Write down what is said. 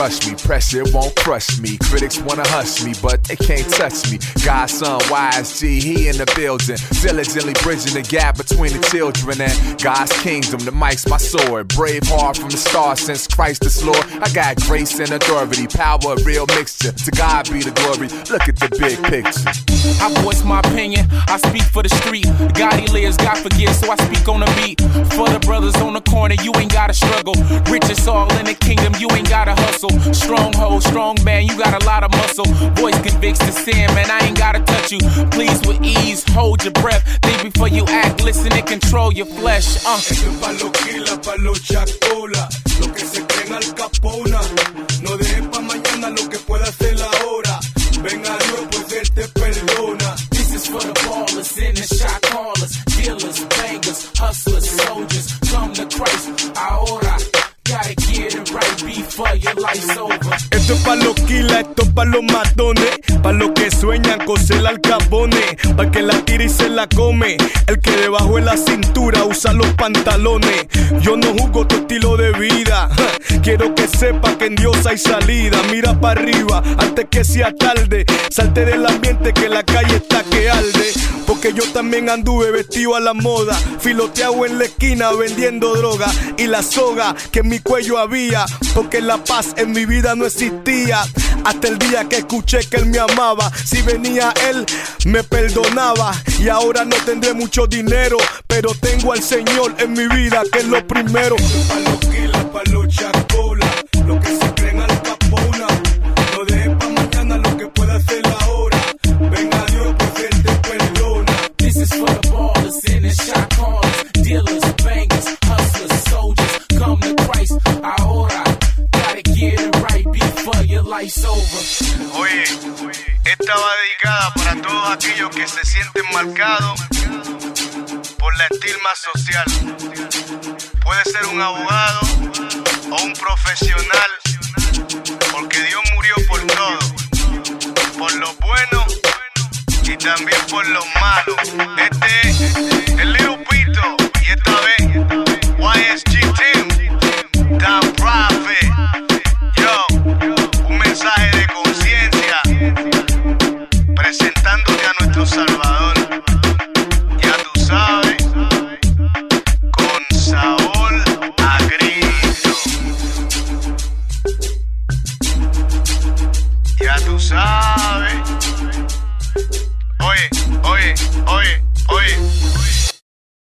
rush me. Pressure won't crush me. Critics wanna hush me, but they can't touch me. Godson, YSG, he in the building. Diligently bridging the gap between the children and God's kingdom. The mic's my sword. Brave heart from the start since Christ is Lord. I got grace and authority. Power, real mixture. To God be the glory. Look at the big picture. I voice my opinion. I speak for the street. God he lives, God forgives, so I speak on the beat. For the brothers on the corner, you ain't gotta struggle. Riches all in the kingdom, you ain't gotta hustle. Stronghold, strong man, you got a lot of muscle. Voice convicts the sin, man, I ain't gotta touch you. Please with ease, hold your breath. Think before you act, listen and control your flesh. Esto es pa' los Killa, pa' los Chacola, los que se creen Al Capona. No dejes pa' mañana lo que pueda hacer ahora. Ven a Dios, pues Él te perdona. This is for the ballers in the shot callers, dealers, bangers, hustlers, soldiers. Come to Christ, ahora. Gotta get it right before your life's over. Esto es pa' los Killa, esto es pa' los matones, pa' los que sueñan con ser Al Capone, pa' que la tira y se la come, el que debajo de la cintura usa los pantalones. Yo no juzgo tu estilo de vida, quiero que sepa que en Dios hay salida. Mira para arriba antes que sea tarde, salte del ambiente que la calle está que arde. Porque yo también anduve vestido a la moda, filoteado en la esquina vendiendo droga y la soga que en mi cuello había, porque la paz en mi vida no existía. Hasta el día que escuché que Él me amaba, si venía Él me perdonaba. Y ahora no tendré mucho dinero, pero tengo al Señor en mi vida, que es lo primero. Pa' los Killa, pa' los Chacola, los que se creen Al Capona. No dejes pa' mañana lo que pueda hacer ahora. Ven a Dios, pues Él te perdona. This is for the ballers in the shot callers, dealers, bangers, hustlers, soldiers. Come to Christ, ahora. Gotta get it right before your life's over. Oye, esta va dedicada para todos aquellos que se sienten marcados por la estigma social. Puede ser un abogado o un profesional, porque Dios murió por todo, por los buenos y también por los malos. Este es el Little Pito y esta vez YSG Team, Dan Prophet. Yo, un mensaje de conciencia presentándote a nuestro Salvador. Ya tú sabes, con sabor a Cristo. Ya tú sabes. Oye, oye, oye.